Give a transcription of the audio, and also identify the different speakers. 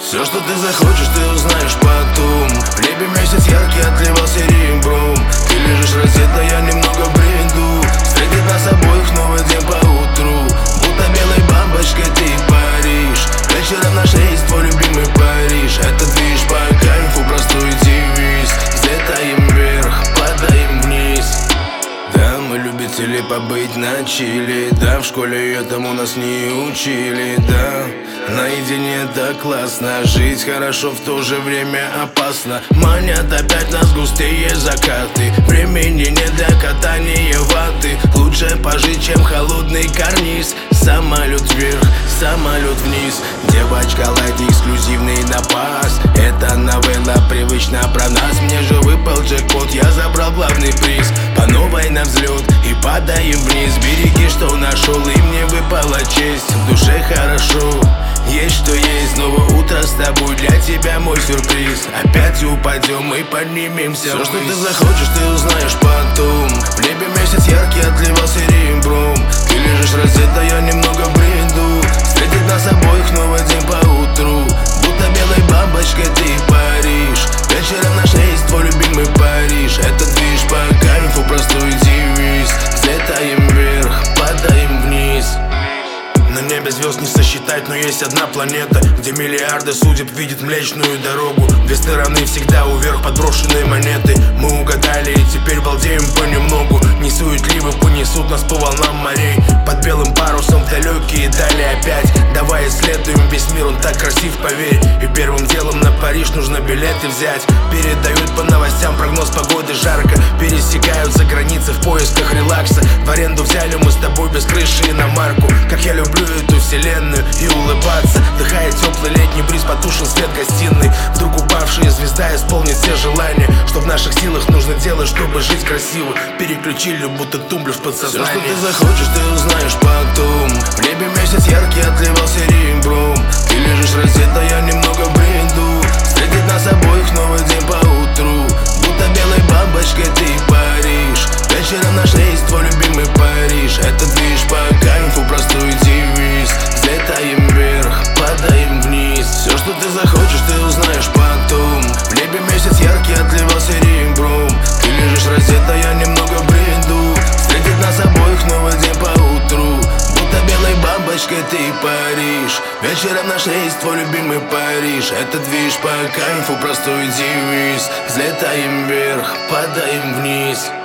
Speaker 1: Все, что ты захочешь, ты узнаешь потом. В небе месяц яркий отливал серебром. Ты лежишь раздета, я немного в бреду. Встретит нас обоих новый день поутру. Будто белой бабочкой ты паришь. Вечером наш рейс, твой любимый Париж. Это движ по кайфу, простой девиз. Взлетаем вверх, падаем вниз. Да, мы любители побыть на чили. Да, в школе этому нас не учили. Да, наедине так классно. Жить хорошо, в то же время опасно. Манят опять нас густые закаты. Времени нет для катания ваты. Лучше пожить, чем холодный карниз. Самолет вверх, самолет вниз. Девочка лайт, эксклюзивный напас. Это новелла привычна про нас. Мне же выпал джекпот, я забрал главный приз. По новой на взлет и падаем вниз. Береги, что нашел, и мне выпала честь. В душе хорошо, есть что есть. Снова утро с тобой, для тебя мой сюрприз. Опять упадем и поднимемся. Все, что ты захочешь, ты узнаешь потом. В небе месяц яркий отливал серебром. Ты лежишь раздета, я немного в бреду. Встретит нас обоих новый день поутру. Будто белой бабочкой ты паришь. Вечером наш рейс, твой любимый Париж. Это движ по кайфу, простой девиз. Взлетаем вверх, падаем вниз. На небе звезд не сосчитать, но есть одна планета, где миллиарды судеб видят Млечную Дорогу. Две стороны всегда уверх подброшенные монеты. Мы угадали и теперь балдеем понемногу. Несуетливо понесут нас по волнам морей. Под белым парусом в далекие дали опять. Давай исследуем весь мир, он так красив, поверь. И первым делом на Париж нужно билеты взять. Передают по новостям прогноз погоды жарко. Пересекаются границы в поисках релакса. В аренду взяли мы с тобой без крыши иномарку. Как я люблю эту вселенную и улыбаться. Вдыхает теплый летний бриз, потушен свет гостиной. Вдруг упавшая звезда исполнит все желания. Что в наших силах нужно делать, чтобы жить красиво. Переключили будто тумблер в подсознание. Все, что ты захочешь, ты узнаешь потом. В небе месяц яркий отливал серебром. Ты лежишь раздета, я немного в бреду. Встретит нас обоих новый день поутру. Будто белой бабочкой ты паришь. Вечером наш рейс, твой любимый Париж. Это движ по кайфу, простой девиз. Взлетаем вверх, падаем вниз. Все, что ты захочешь, ты узнаешь потом. В небе месяц яркий отливал серебром. Ты лежишь раздета, я немного в бреду. Встретит нас обоих новый день поутру. Будто белой бабочкой ты Париж. Вечером наш рейс, твой любимый Париж. Это движ по кайфу, простой девиз. Взлетаем вверх, падаем вниз.